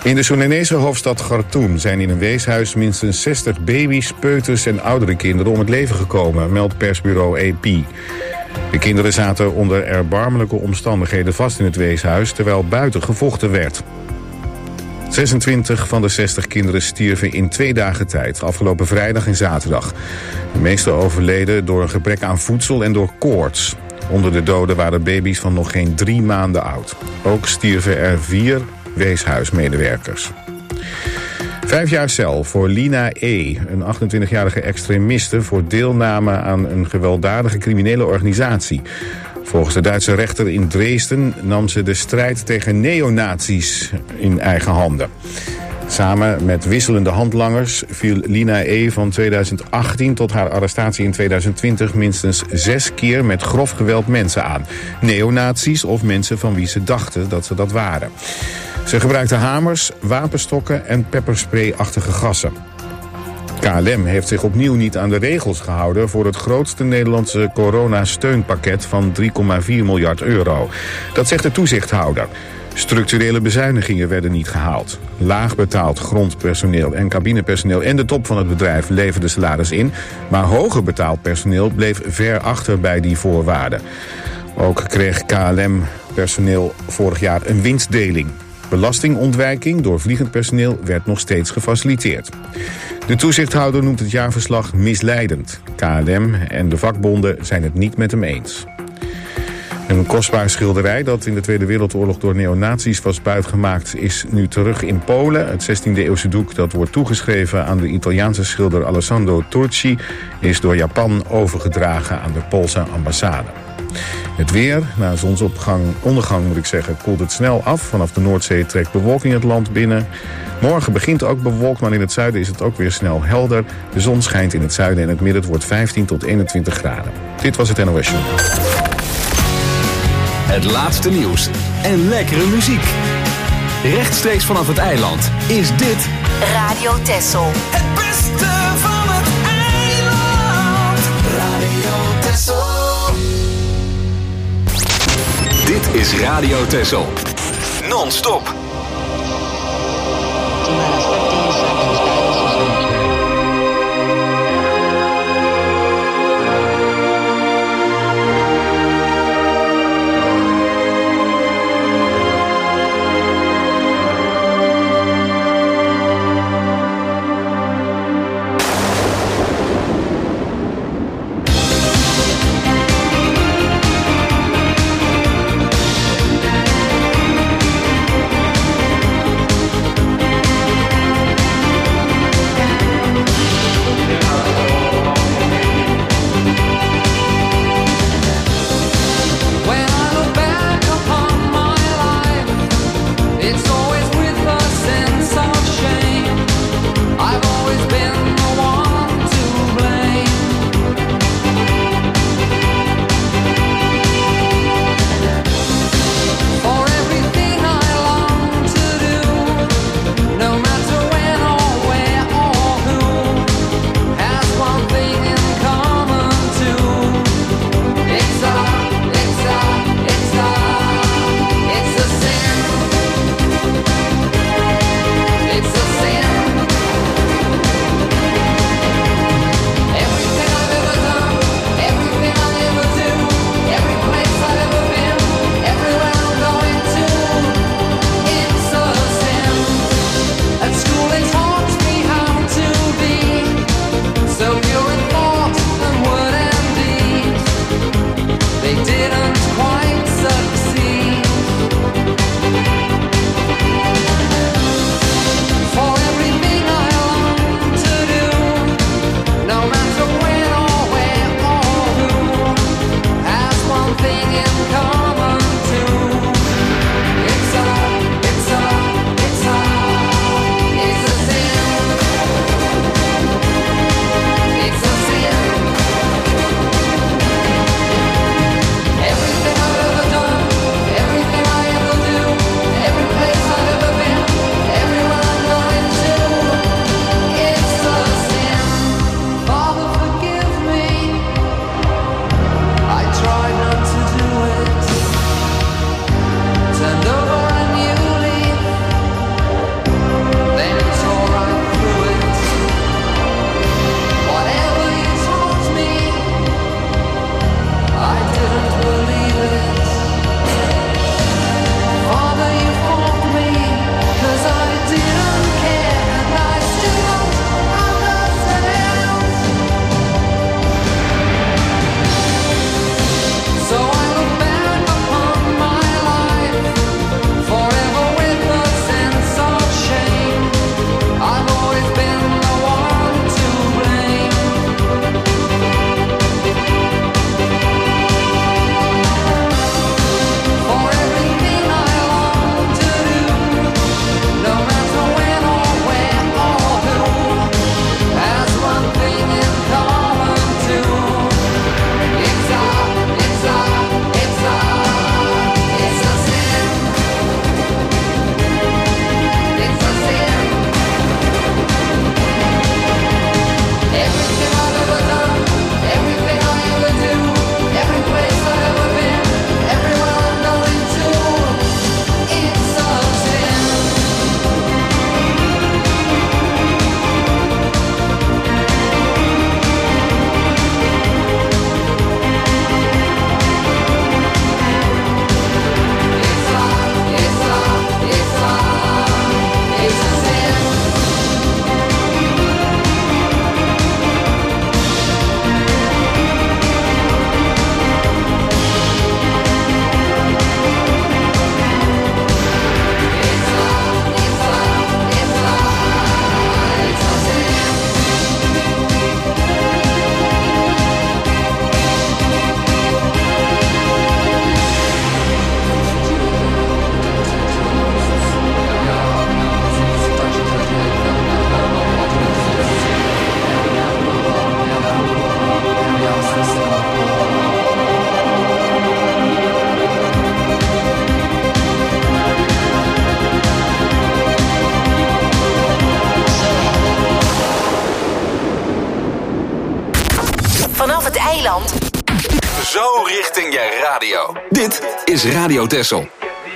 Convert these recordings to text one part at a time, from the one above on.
In de Soedanese hoofdstad Khartoum zijn in een weeshuis minstens 60 baby's, peuters en oudere kinderen om het leven gekomen, meldt persbureau AP. De kinderen zaten onder erbarmelijke omstandigheden vast in het weeshuis, terwijl buiten gevochten werd. 26 van de 60 kinderen stierven in 2 dagen tijd, afgelopen vrijdag en zaterdag. De meeste overleden door een gebrek aan voedsel en door koorts. Onder de doden waren baby's van nog geen 3 maanden oud. Ook stierven er 4 weeshuismedewerkers. 5 jaar cel voor Lina E., een 28-jarige extremiste, voor deelname aan een gewelddadige criminele organisatie. Volgens de Duitse rechter in Dresden nam ze de strijd tegen neonazies in eigen handen. Samen met wisselende handlangers viel Lina E. van 2018 tot haar arrestatie in 2020 minstens 6 keer met grof geweld mensen aan. Neonazies of mensen van wie ze dachten dat ze dat waren. Ze gebruikte hamers, wapenstokken en pepperspray-achtige gassen. KLM heeft zich opnieuw niet aan de regels gehouden voor het grootste Nederlandse coronasteunpakket van 3,4 miljard euro. Dat zegt de toezichthouder. Structurele bezuinigingen werden niet gehaald. Laag betaald grondpersoneel en cabinepersoneel en de top van het bedrijf leverden salaris in, maar hoger betaald personeel bleef ver achter bij die voorwaarden. Ook kreeg KLM-personeel vorig jaar een winstdeling. Belastingontwijking door vliegend personeel werd nog steeds gefaciliteerd. De toezichthouder noemt het jaarverslag misleidend. KLM en de vakbonden zijn het niet met hem eens. Een kostbaar schilderij dat in de Tweede Wereldoorlog door neonazies was buitgemaakt is nu terug in Polen. Het 16e-eeuwse doek dat wordt toegeschreven aan de Italiaanse schilder Alessandro Turci is door Japan overgedragen aan de Poolse ambassade. Het weer, na zonsondergang moet ik zeggen, koelt het snel af. Vanaf de Noordzee trekt bewolking het land binnen. Morgen begint ook bewolkt, maar in het zuiden is het ook weer snel helder. De zon schijnt in het zuiden en het midden. Het wordt 15 tot 21 graden. Dit was het NOS Show. Het laatste nieuws en lekkere muziek. Rechtstreeks vanaf het eiland is dit Radio Texel. Het beste van het eiland. Radio Texel. Dit is Radio Texel. Non-stop. eiland. Zo richting je radio. Dit is Radio Texel.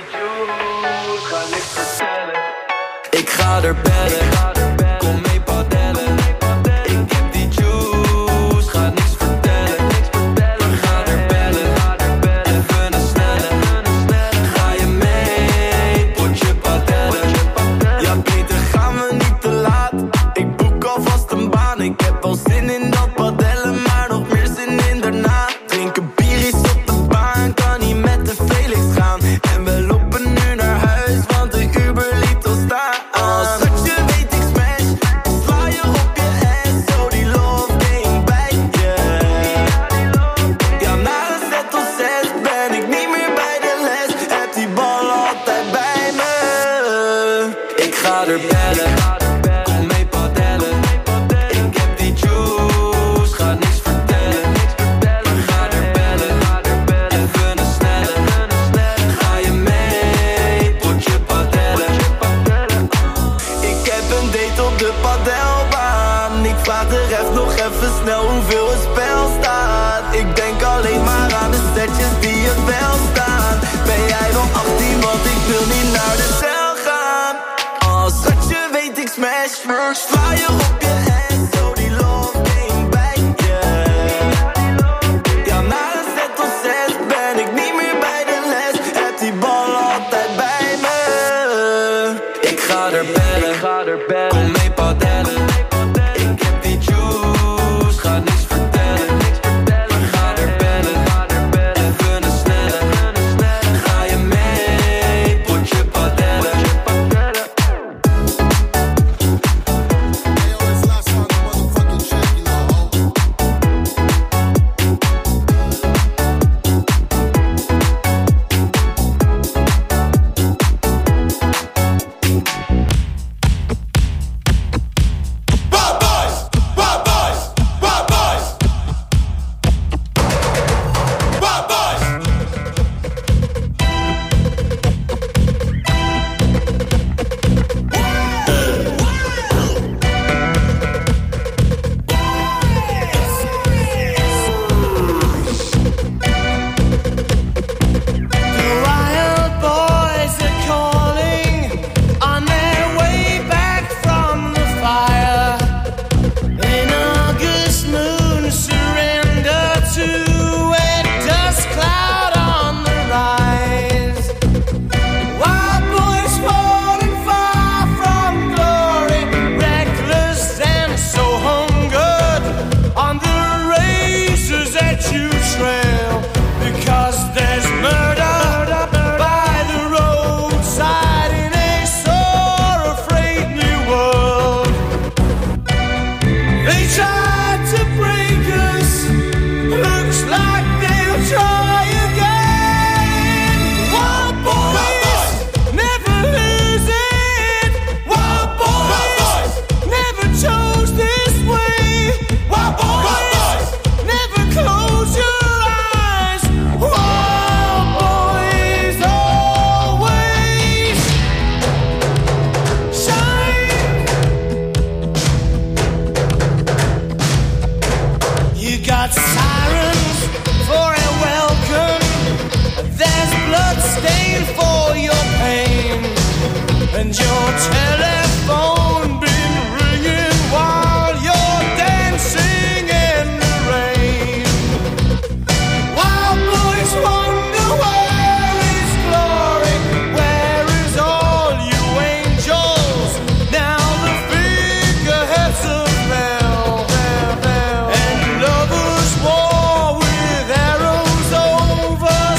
Ik ga er bellen, kom mee padellen. Ik heb die juice, ga niks vertellen. Ik ga er bellen, even een snelle. Ga je mee, potje padellen. Ja, beter gaan we niet te laat. Ik boek alvast een baan. Ik heb al zin in dat padellen, maar nog meer zin in daarna. Drinken bieries op de baan, kan niet met de Felix gaan. En we lopen nu naar huis, want de Uber liet ons staan. Kom mee padellen. Ik heb die juice, ga niks vertellen. Ga er bellen, even een snelle. Ga je mee, potje padellen. Ik heb een date op de padelbaan. Ik vraag de ref nog even snel hoeveel het spel staat. Ik denk alleen maar aan de setjes die het wel staan. Ben jij wel 18, want ik wil niet naar de cel gaan. Schatje weet ik smash, sla je op je ass, zo die love game bij je. Ja, na een set of 6 ben ik niet meer bij de les. Heb die bal altijd bij me. Ik ga er bellen, kom mee padellen. Ik heb die juice, ga niks vertellen. Ga er bellen, even een snelle. Ga je mee, potje padellen.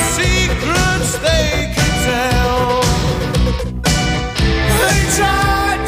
Try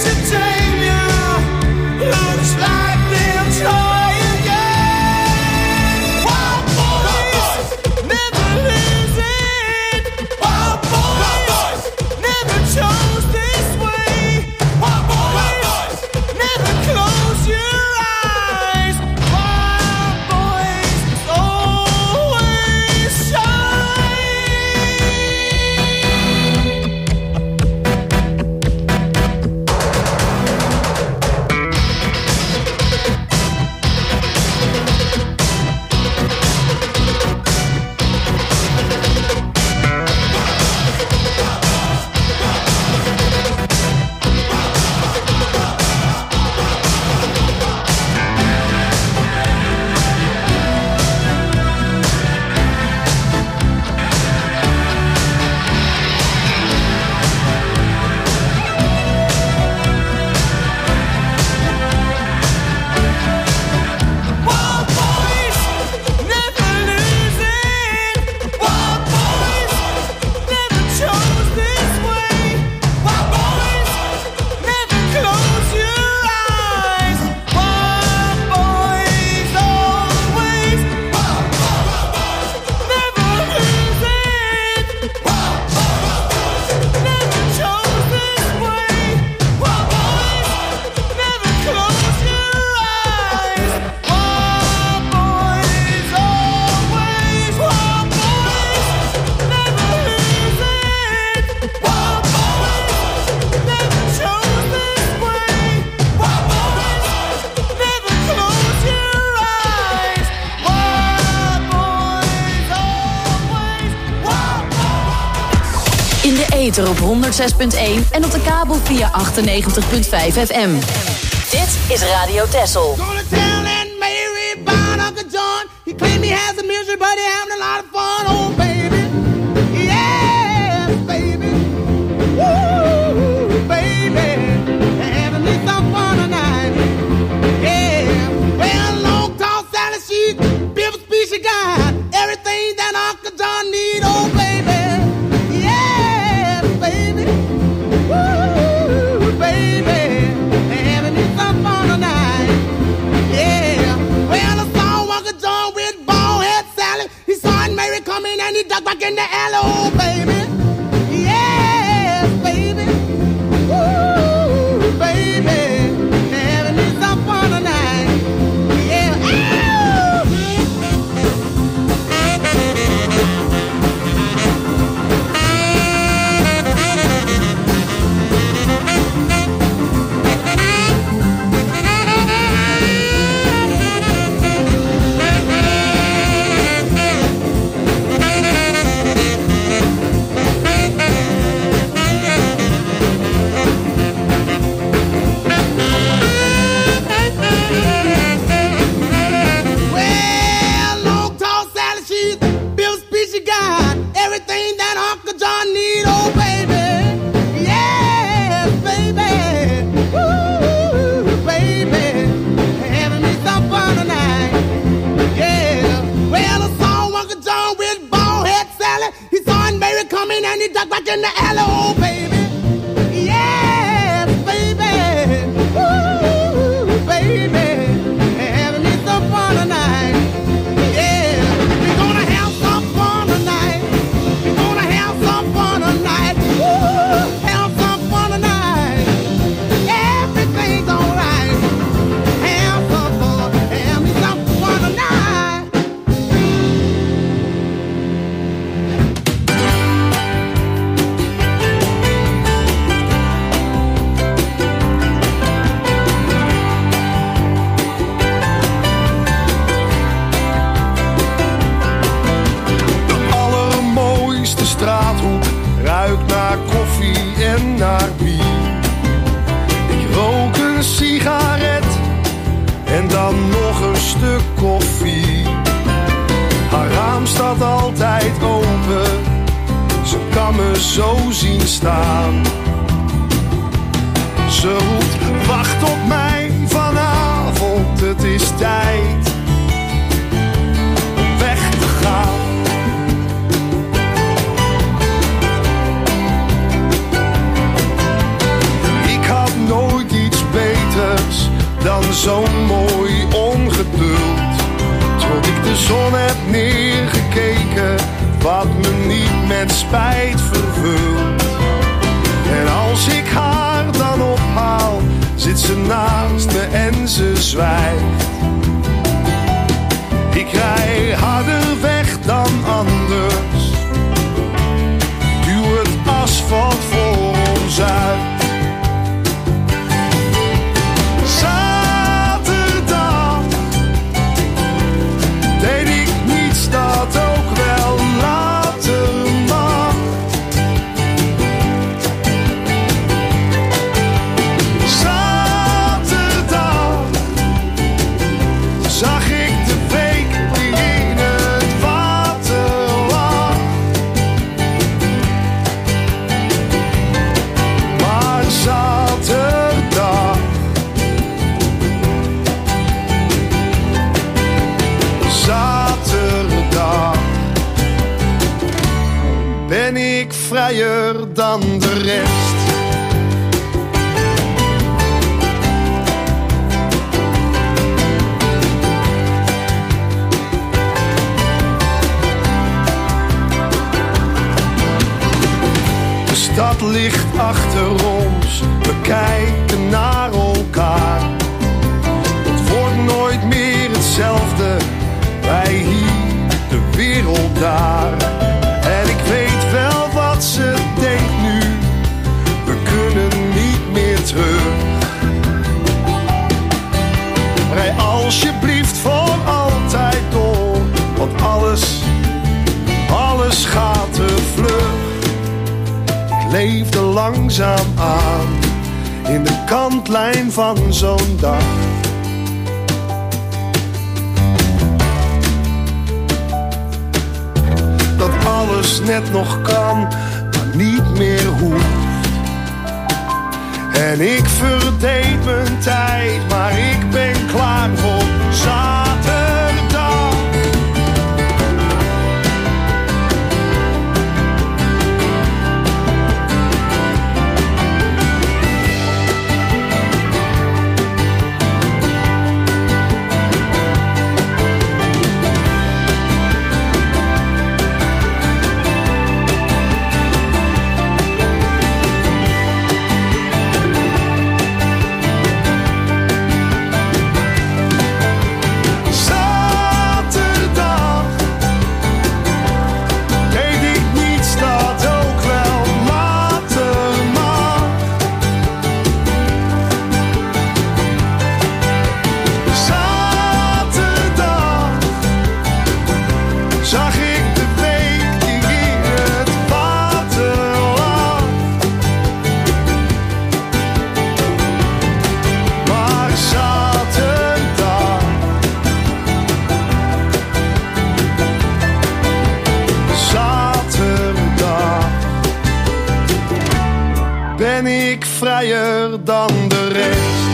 ether op 106.1 en op de kabel via 98.5 FM. Dit is Radio Texel. Gonna tell Aunt Mary about Uncle John. He claimed he has a misery, but he having a lot of fun. Oh, baby. Yes, baby. Woo, baby. Having me some fun tonight. Yeah. Well, long, tall, Sally, she's beautiful speech she got. Everything that Uncle John need. Oh, baby. Yes, baby. Woo, baby. Having me some fun tonight. Yeah. Well, I saw Uncle John with bald head Sally. He saw Aunt Mary coming and he ducked back in the alley. Oh, baby. Yes, baby. Woo, baby. Having me some fun tonight. Yeah. Everything that Uncle John need, oh baby, yes, baby, ooh, baby, having me some fun tonight, yeah. Well, I saw Uncle John with bald head Sally. He saw Aunt Mary coming and he ducked back in the alley, oh baby, yes, baby, ooh, baby, having me some fun tonight, yeah. We're gonna have some fun tonight. Straathoek ruikt naar koffie en naar bier. Ik rook een sigaret en dan nog een stuk koffie. Haar raam staat altijd open, ze kan me zo zien staan. Ze roept, wacht op mij vanavond, het is tijd om weg te gaan. Nooit iets beters dan zo'n mooi ongeduld. Tot ik de zon heb neergekeken, wat me niet met spijt vervult. En als ik haar dan ophaal, zit ze naast me en ze zwijgt. Ik rij harder weg dan anders, duw het asfalt voor ons uit. Dat ook wel later mag. Zaterdag zag ik de week die in het water lag. Maar zaterdag ben ik vrijer dan de rest. De stad ligt achter ons, we kijken naar elkaar. Het wordt nooit meer hetzelfde, wij hier, de wereld daar. En ik weet wel wat ze denkt nu, we kunnen niet meer terug. Rij alsjeblieft voor altijd door, want alles gaat te vlug. Ik langzaam aan in de kantlijn van zo'n dag. Dat alles net nog kan, maar niet meer hoeft. En ik verdeed mijn tijd, maar ik ben klaar voor zaterdag. Ben ik vrijer dan de rest.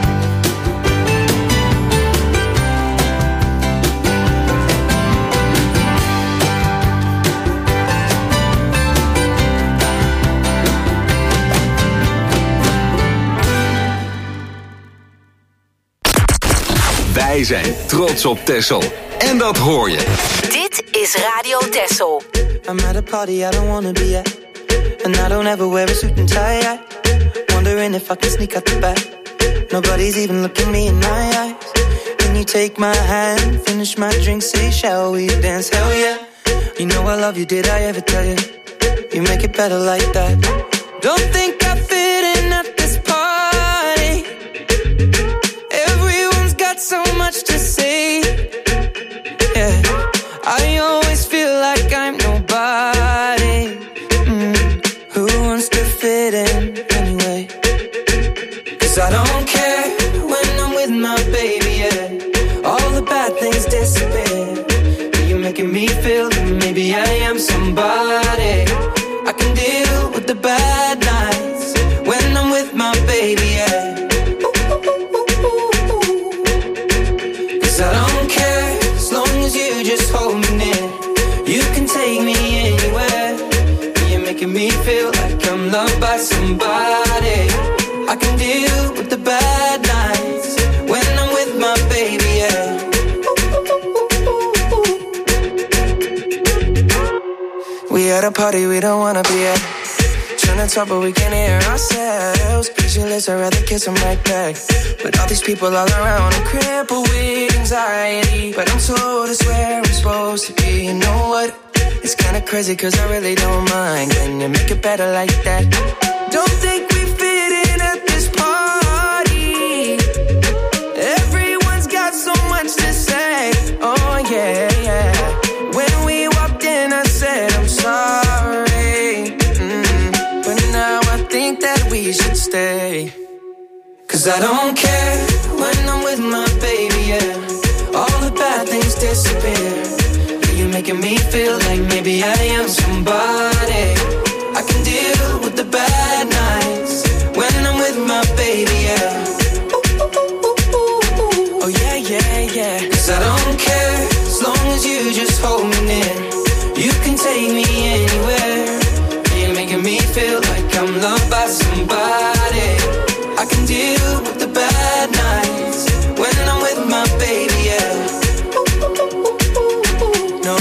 Wij zijn trots op Texel. En dat hoor je. Dit is Radio Texel. I'm at a party I don't wanna be at. And I don't ever wear a suit and tie. Wondering if I can sneak out the back. Nobody's even looking me in my eyes. Can you take my hand, finish my drink, say shall we dance? Hell yeah. You know I love you, did I ever tell you? You make it better like that. Don't think I fit in at this party. Everyone's got so much to say. Yeah, I always feel like I'm nobody. Who wants to fit in anyway? 'Cause I don't care when I'm with my baby, yeah. All the bad things disappear. You're making me feel that maybe I am somebody. I can deal with the bad nights when I'm with my baby, yeah. 'Cause I don't care as long as you just hold me near. You can take me anywhere. You're making me feel like I'm loved by somebody. I can deal with the bad nights when I'm with my baby, yeah. We at a party we don't wanna be at. Trying to talk but we can't hear ourselves. Pictureless, I'd rather kiss them right back. But all these people all around, I'm crippled with anxiety. But I'm told it's where I'm supposed to be. You know what? It's kinda crazy 'cause I really don't mind. Can you make it better like that? Don't think we fit in at this party. Everyone's got so much to say. Oh yeah, yeah. When we walked in I said I'm sorry. But now I think that we should stay. 'Cause I don't care when I'm with my baby, yeah. All the bad things disappear. You're making me feel like maybe I am somebody. I can deal with the bad nights when I'm with my baby, yeah. Oh yeah, yeah, yeah. 'Cause I don't care as long as you just hold me near. You can take me anywhere. You're making me feel like I'm loved by somebody. I can deal with the bad nights when I'm with my baby, yeah. No,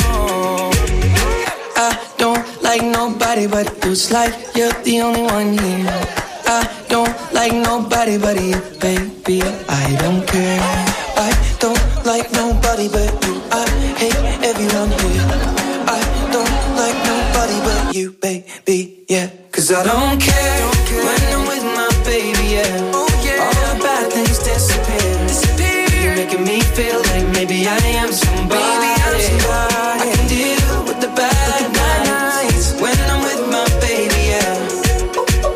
I don't like nobody but you. It's like you're the only one here. I don't like nobody but you, baby. I don't care. I don't like nobody but you. I hate everyone here. I don't like nobody but you, baby, yeah. 'Cause I don't care when I'm with my baby, yeah. Oh, yeah. All the bad things disappear. You're making me feel like maybe I am somebody. I can deal with the bad nights when I'm with my baby, yeah.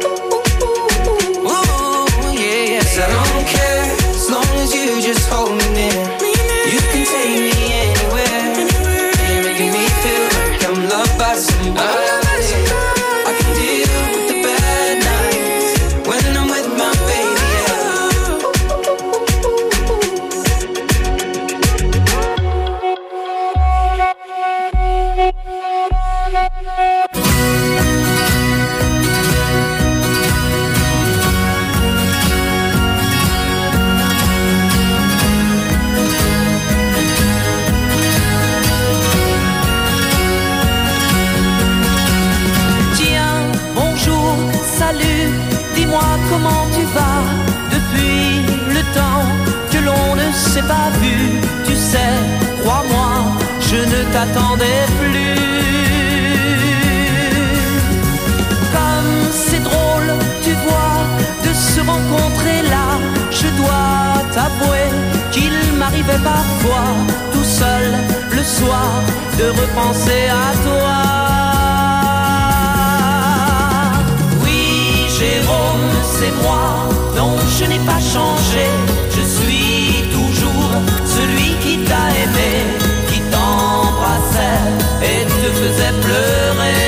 vas depuis le temps que l'on ne s'est pas vu? Tu sais, crois-moi, je ne t'attendais plus. Comme c'est drôle, tu vois, de se rencontrer là. Je dois t'avouer qu'il m'arrivait parfois, tout seul le soir, de repenser à toi. Oui, Jérôme, c'est moi, non, je n'ai pas changé. Je suis toujours celui qui t'a aimé, qui t'embrassait et te faisait pleurer.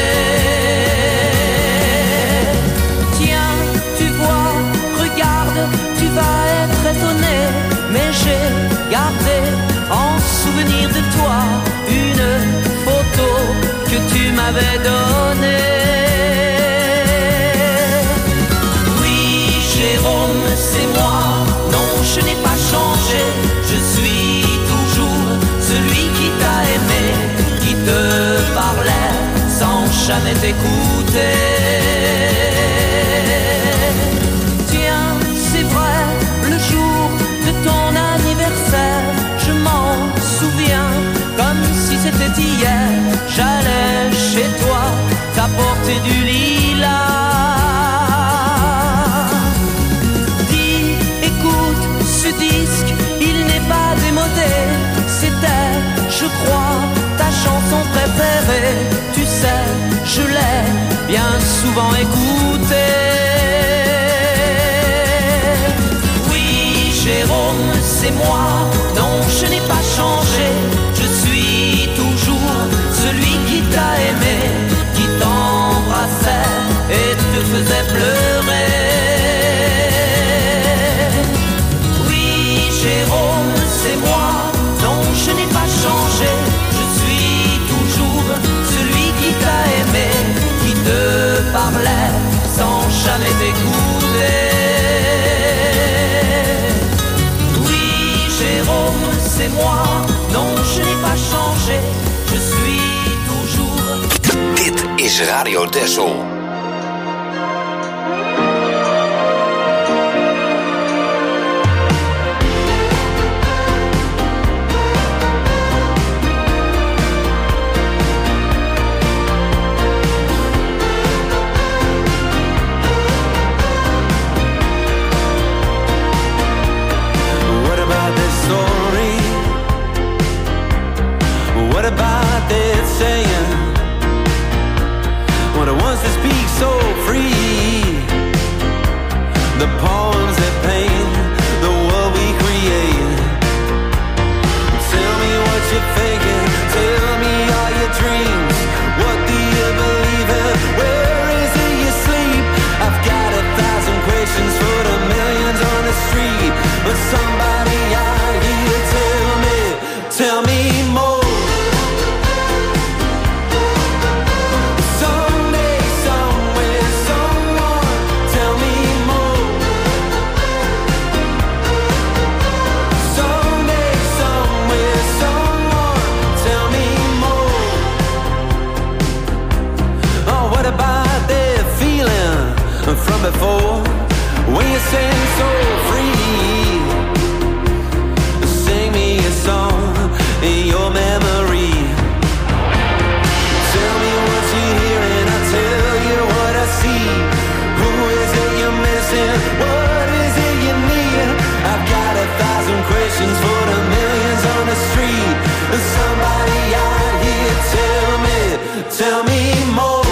Tiens, tu vois, regarde, tu vas être étonné, mais j'ai gardé en souvenir de toi une photo que tu m'avais donnée. Oui, Jérôme, c'est moi, non, je n'ai pas changé. Je suis toujours celui qui t'a aimé, qui te parlait sans jamais t'écouter. Tiens, c'est vrai, le jour de ton anniversaire, je m'en souviens comme si c'était hier. J'allais chez toi t'apporter du lilas. Dis, écoute, ce disque, il n'est pas démodé. C'était, je crois, ta chanson préférée. Tu sais, je l'ai bien souvent écoutée. Oui, Jérôme, c'est moi, non, je n'ai pas changé. Je suis toujours celui qui t'a aimé, qui t'embrassait et te faisait pleurer. Oui, Jérôme, c'est moi, non, je n'ai pas changé. Je suis toujours celui qui t'a aimé, qui te parlait sans jamais t'écouter. Oui, Jérôme, c'est moi, non, je n'ai pas changé. Je suis toujours. Dit is Radio Texel. What about that saying? What it wants to speak so free. The poems that paint the world we create. Tell me what you're thinking. Tell me all your dreams. What do you believe in? Where is it you sleep? I've got 1,000 questions for the millions on the street. But somebody out here tell me more. From before, when you sing so free, sing me a song in your memory. Tell me what you're hearing, I'll tell you what I see. Who is it you're missing? What is it you need? I've got 1,000 questions for the millions on the street. Somebody out here tell me more.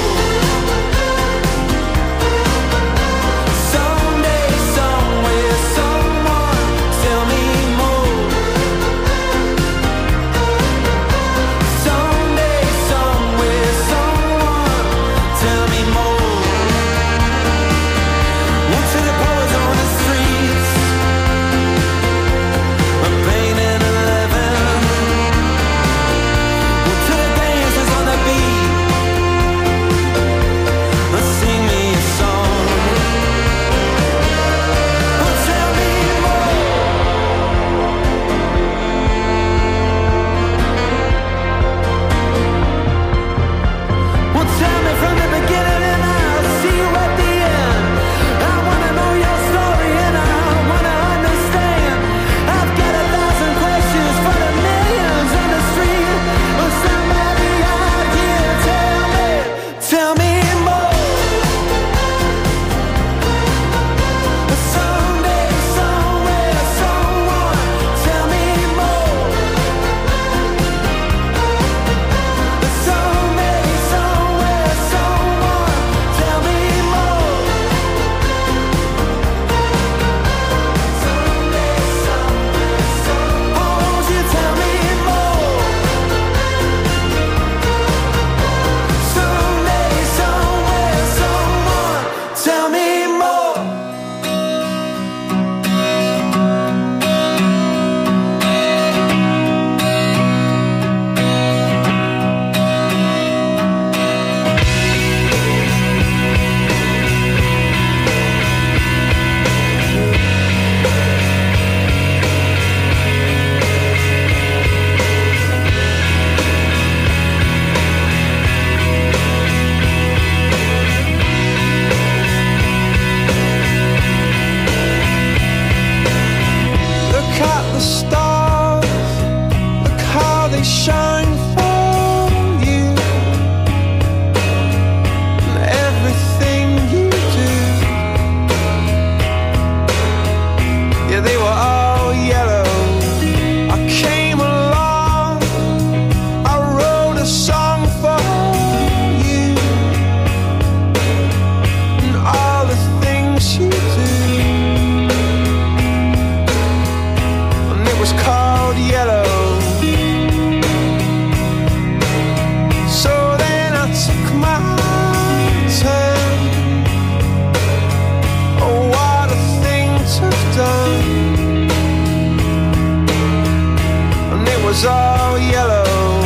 was all yellow.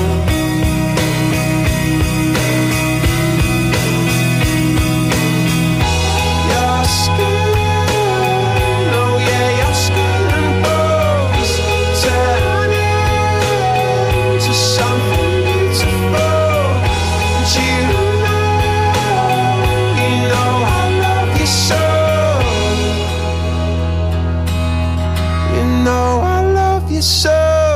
Your skin, oh yeah, your skin and bones turn into something beautiful. And you know I love you so. You know I love you so.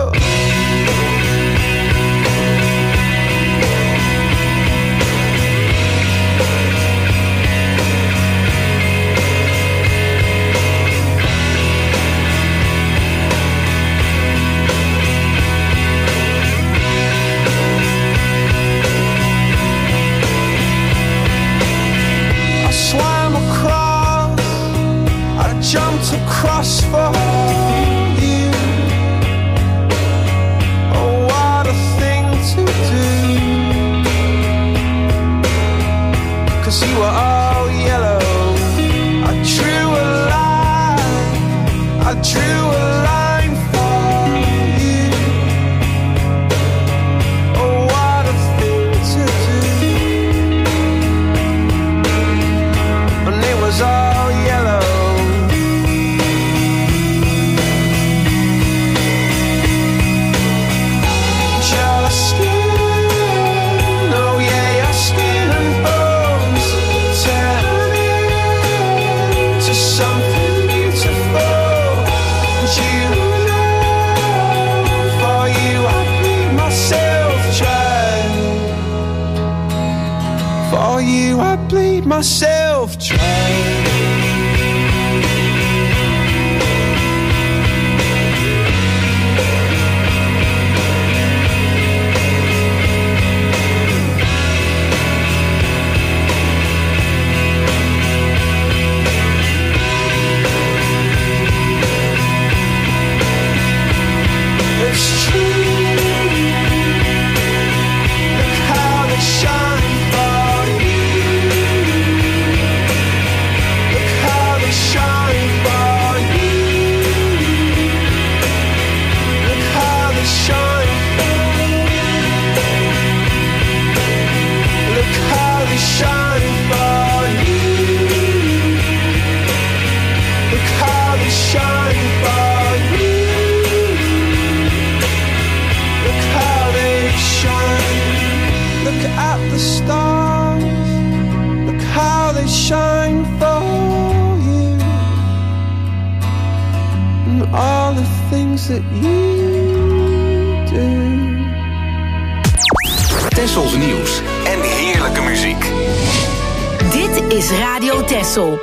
Jumped across for you. Oh, what a thing to do. 'Cause you were all yellow. I drew a line. I drew a line for you. Oh, what a thing to do. And it was all yellow. For you I bleed myself dry. It's true. Look how they shine for you. Look how they shine for you. Look how they shine for you. Look how they shine for you. Look how they shine for you. Look how they shine. Look at the stars. Look how they shine for you. And all the things that you do. Tessels nieuws en heerlijke muziek. Dit is Radio Tessel.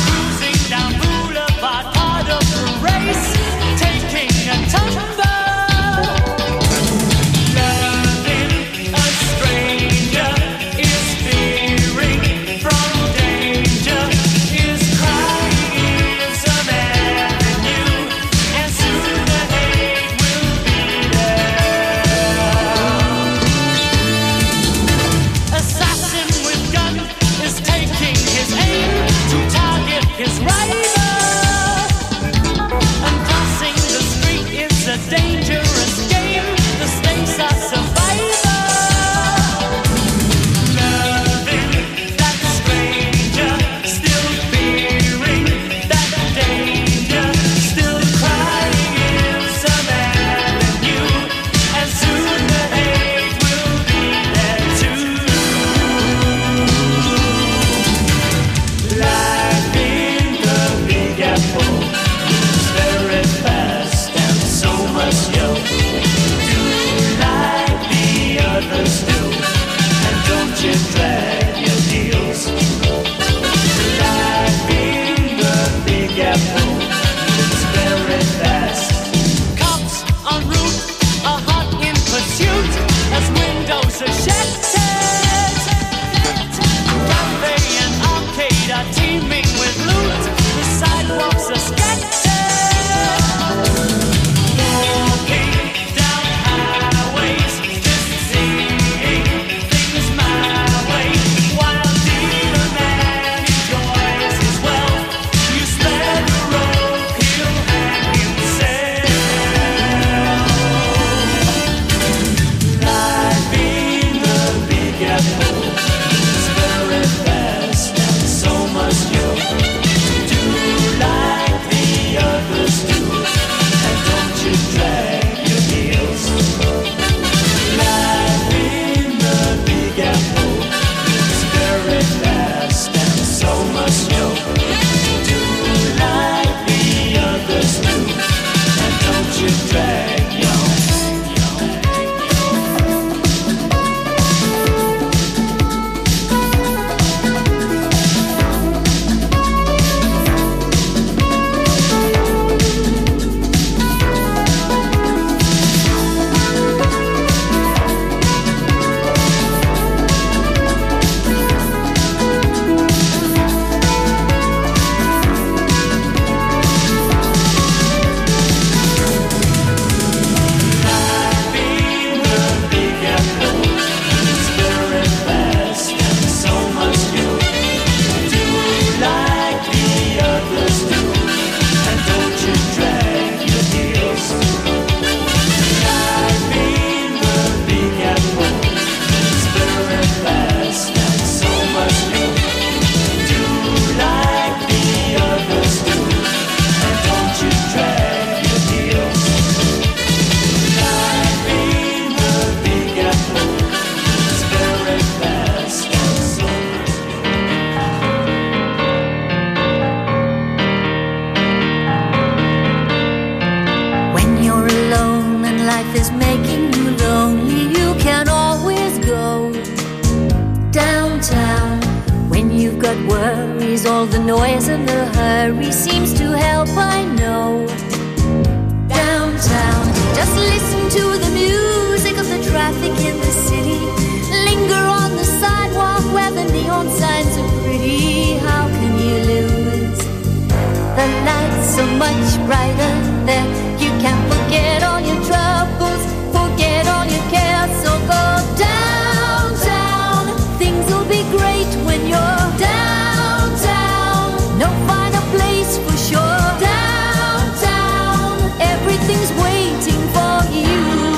Taking a tumble. things, all the noise and the hurry seems to help, I know. Downtown, just listen to the music of the traffic in the city. Linger on the sidewalk where the neon signs are pretty. How can you lose? The lights so much brighter there. You can forget all your troubles, forget all your cares. So go downtown, things will be great when you're downtown. No finer place for sure. Downtown, everything's waiting for you.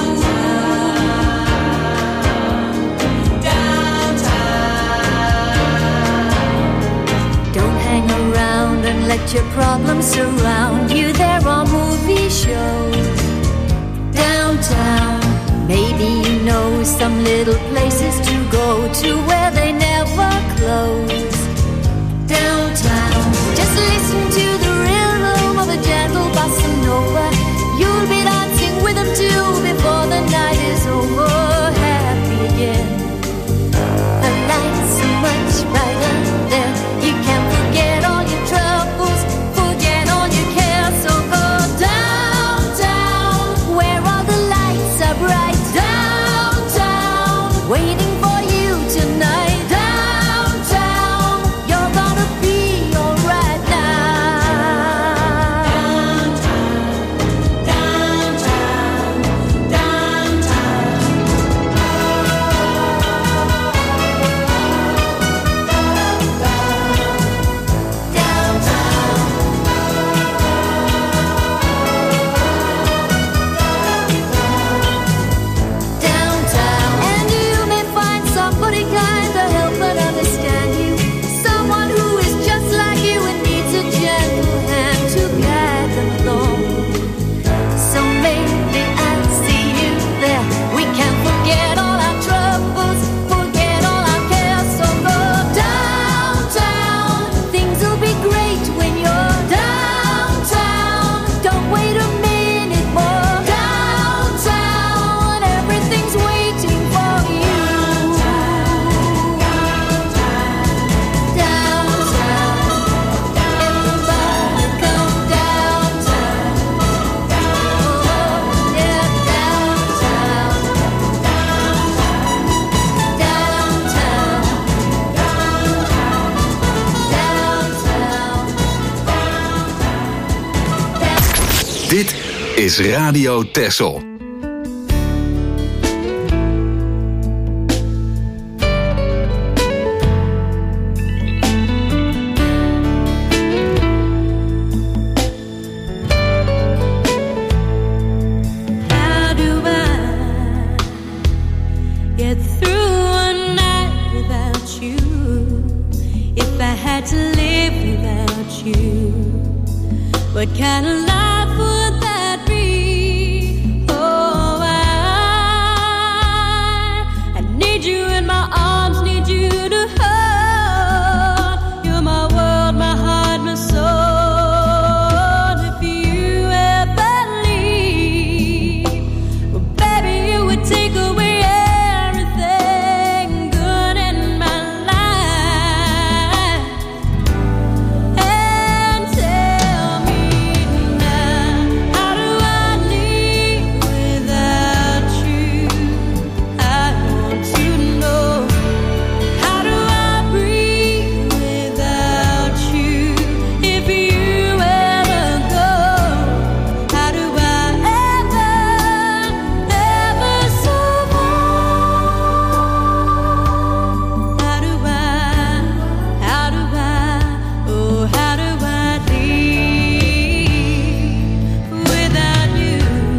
Let your problems surround you. There are movie shows downtown. Maybe you know some little places to go to where they never close. Downtown, just listen to the rhythm of a gentle bossa nova. You'll be dancing with them too before the night is over. Happy again. The lights so much brighter there. You can't forget all your troubles, forget all your cares. So go downtown, where all the lights are bright. Downtown, waiting for you tonight. Downtown, you're gonna be alright now. Downtown, downtown, downtown. And you may find somebody kind to help and understand you. Someone who is just like you and needs a gentle hand to guide them along. So maybe I'll see you there. We can forget all our troubles, forget all our cares. So go downtown, things will be great when you're downtown. Don't wait a minute more. Downtown, everything's waiting for you. Downtown, everybody come downtown. Oh, yeah, downtown, downtown. Dit is Radio Texel. How do I get through a night without you? If I had to live without you, what kind of life would that be? Oh, I need you in my arms, need you to hold. You're my world, my heart, my soul. If you ever leave, well, baby, you would take away everything good in my life. And tell me now, how do I live without you? I want to know. How do I breathe without you? If you ever go, how do I ever survive? How do I, oh, how do I live without you?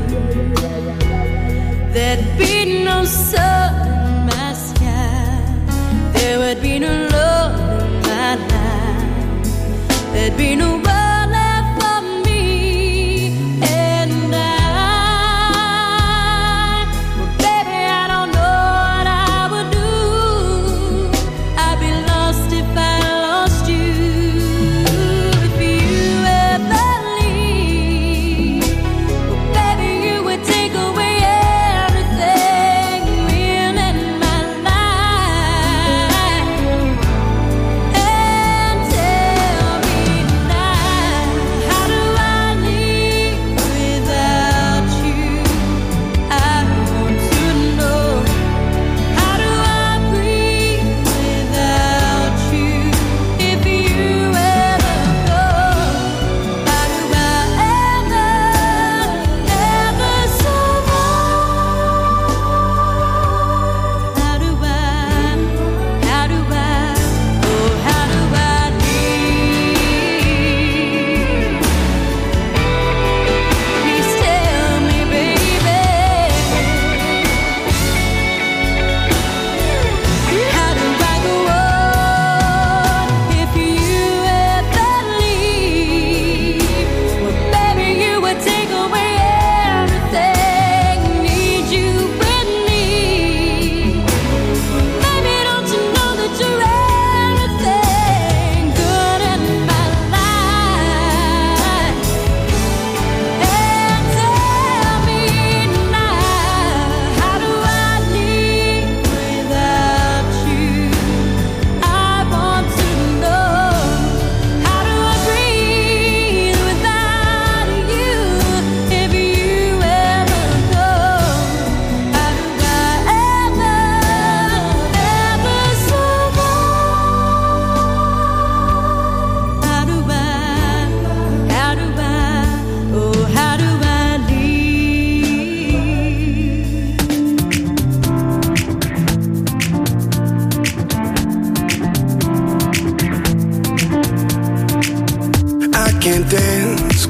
There'd be no sun in my sky. There would be no love in my life. There'd be no world left for me and I. Well, baby, I don't know what I would do. I'd be lost if I lost you. If you ever leave, well, baby, you would take away everything real in my life. And tell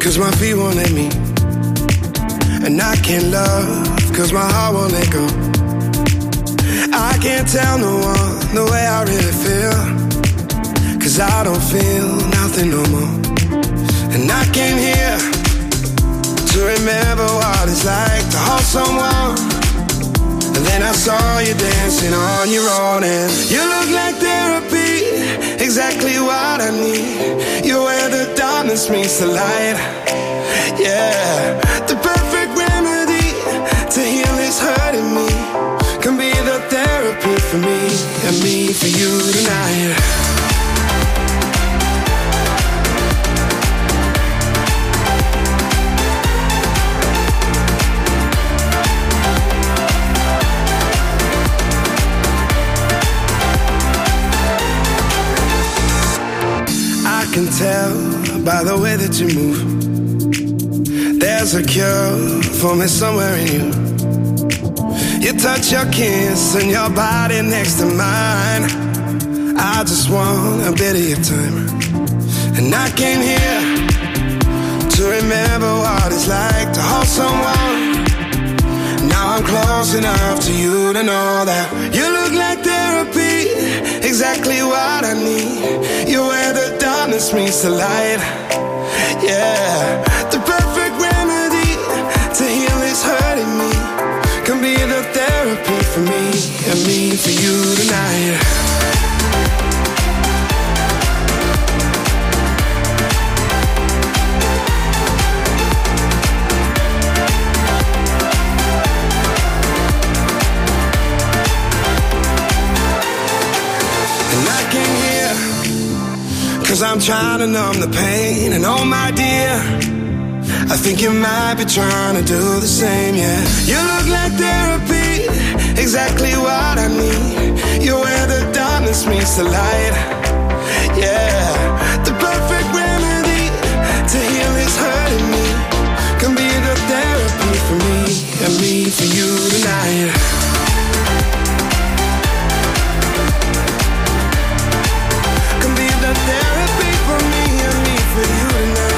cause my feet won't let me. And I can't love, cause my heart won't let go. I can't tell no one the way I really feel, cause I don't feel nothing no more. And I came here to remember what it's like to hold someone. And then I saw you dancing on your own, and you look like therapy, exactly what I need. You're where the darkness meets the light. Yeah, the perfect remedy to heal this hurting me can be the therapy for me and me for you tonight. I can tell by the way that you move, there's a cure for me somewhere in you. You touch your kiss and your body next to mine. I just want a bit of your time. And I came here to remember what it's like to hold someone. Now I'm close enough to you to know that you look like therapy, exactly what I need. You're where the darkness meets the light. Yeah, the perfect remedy to heal this hurting me can be the therapy for me and me for you tonight. And I came here 'cause I'm trying to numb the pain. And oh my dear, I think you might be trying to do the same, yeah. You look like therapy, exactly what I need. You're where the darkness meets the light. Yeah, the perfect remedy to heal this hurting me can be the therapy for me and me for you tonight. Can be the therapy for me and me for you tonight.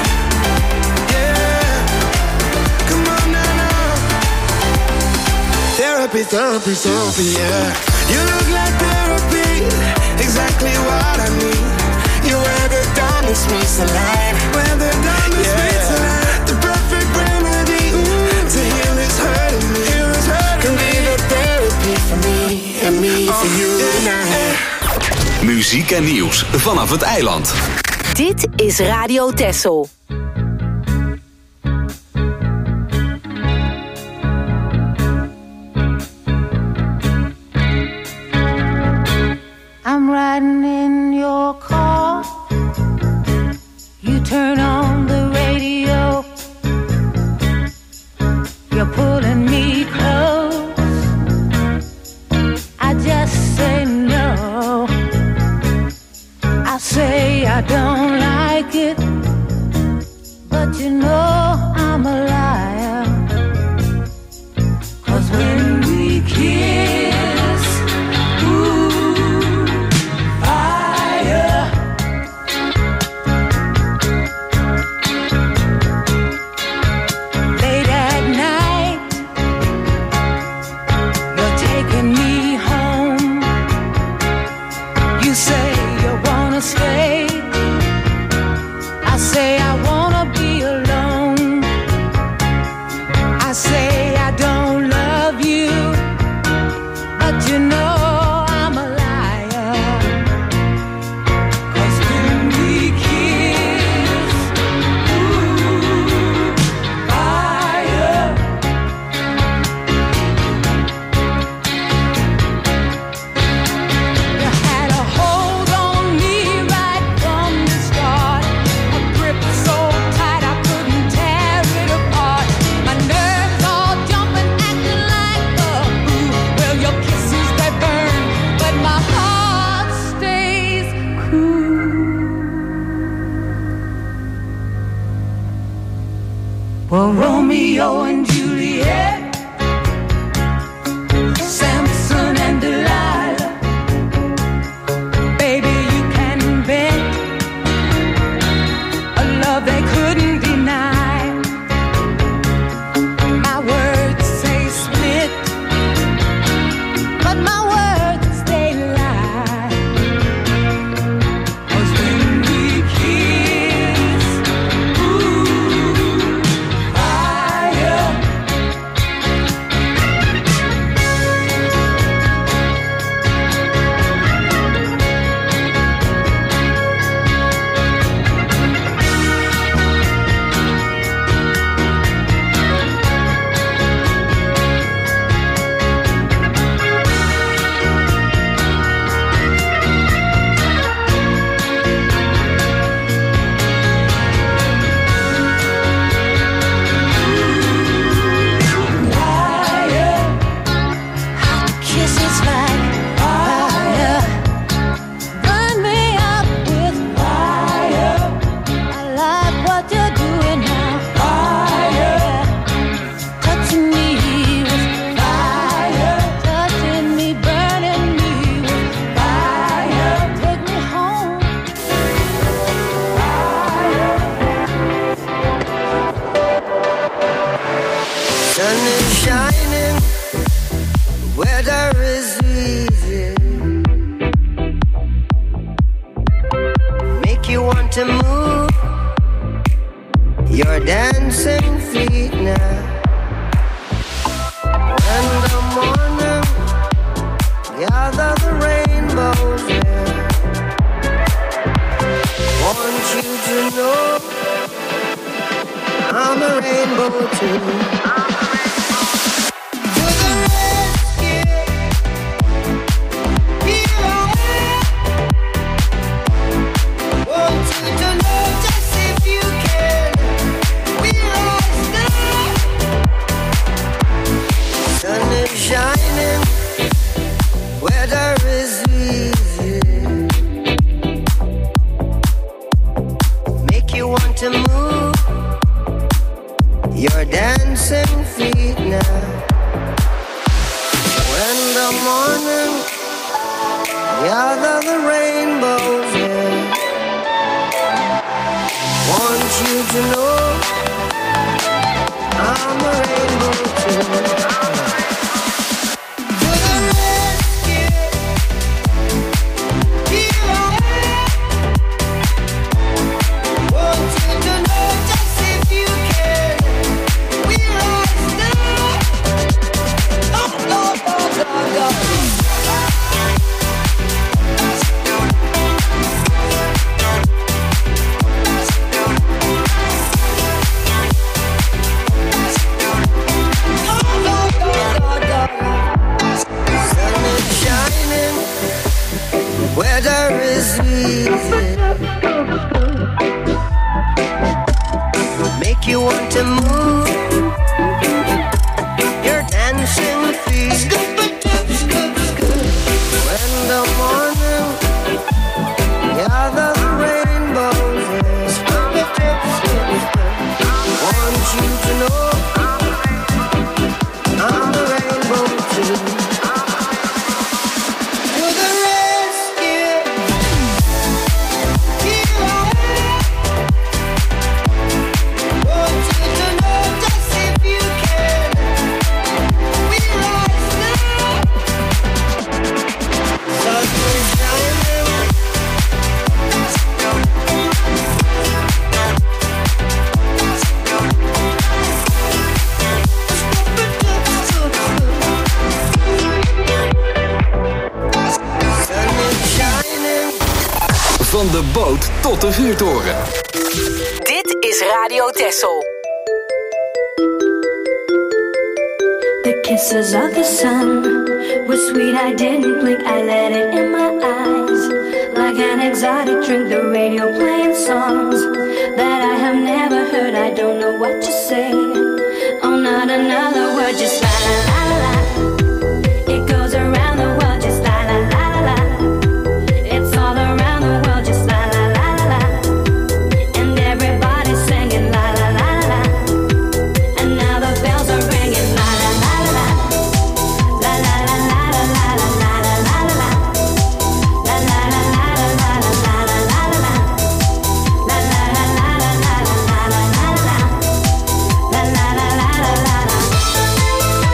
Therapy, therapy, therapy, yeah. You look like therapy, exactly what I need. You're where the darkness meets the light. Where the darkness meets the light. The perfect remedy to heal this hurting me. Can be the therapy for me and me for you tonight. Muziek en nieuws vanaf het eiland. Dit is Radio Texel. I'm riding in your car. You turn on the radio. You're pulling me close. I just say no. I say I don't like it, but you know I'm a liar. 'Cause when we kiss, ooh, fire. Late at night, you're taking me home. You say you wanna stay. I say I wanna be alone. I say I don't love you, but you know I'm a liar. 'Cause when we kiss, ooh, fire. You had a hold on me right from the start, a grip so tight I couldn't tear it apart. My nerves all jumping, acting like a fool. Well, your kisses they burn, but my heart stays cool. Well, Romeo and Juliet, Samson and Delilah, baby, you can bet a love they couldn't deny. Van de boot tot de vuurtoren. Dit is Radio Texel. The kisses of the sun were sweet, I didn't blink, I let it in my eyes. Like an exotic drink, the radio playing songs that I have never heard, I don't know what to say. Oh, not another word, just la la la la la. It goes around the world, just la la la la la. It's all around the world, just la la la la la. And everybody's singing la la la la la. And now the bells are ringing la la la la la. La la la la la la la la la la la. La la la la la la la la la la la. La la la la la la la la la la la. La la la la la la la.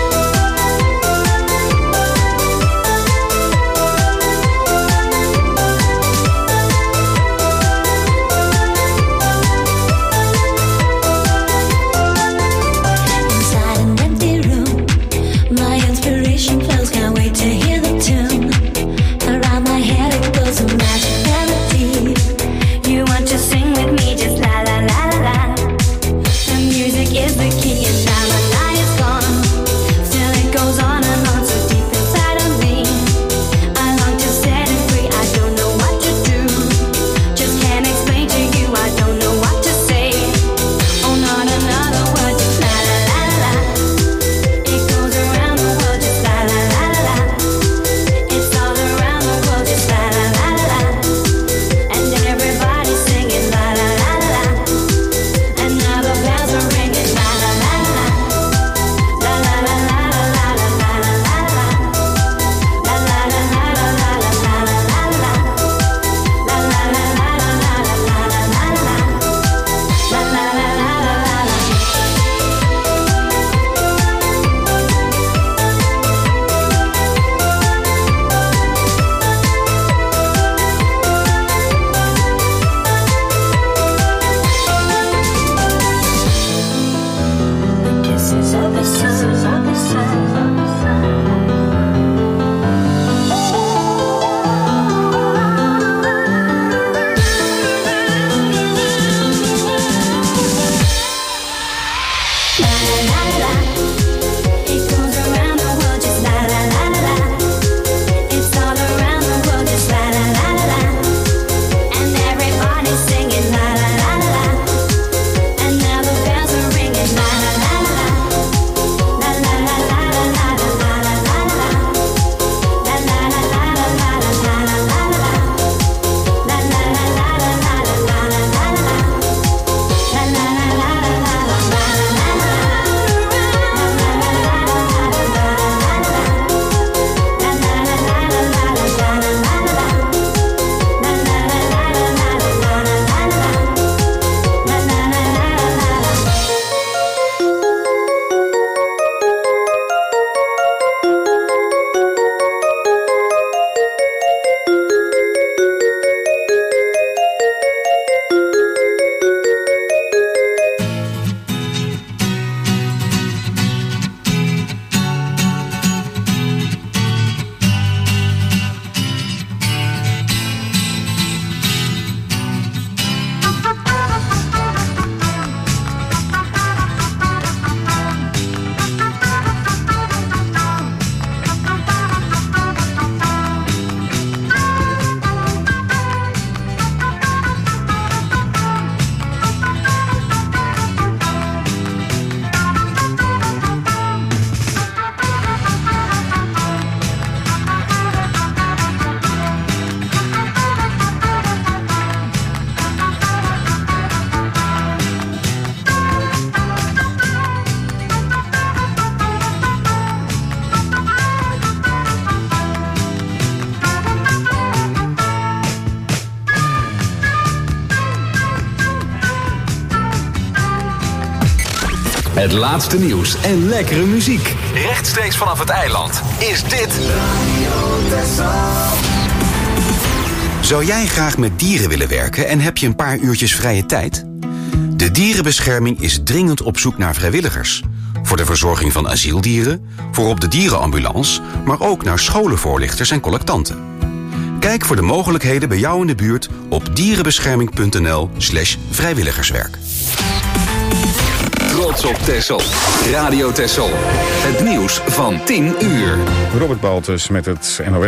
Het laatste nieuws en lekkere muziek. Rechtstreeks vanaf het eiland is dit Zou jij graag met dieren willen werken en heb je een paar uurtjes vrije tijd? De dierenbescherming is dringend op zoek naar vrijwilligers. Voor de verzorging van asieldieren, voor op de dierenambulance, maar ook naar scholenvoorlichters en collectanten. Kijk voor de mogelijkheden bij jou in de buurt op dierenbescherming.nl/vrijwilligerswerk. Trots op Texel. Radio Texel. Het nieuws van 10 uur. Robert Baltus met het NOS.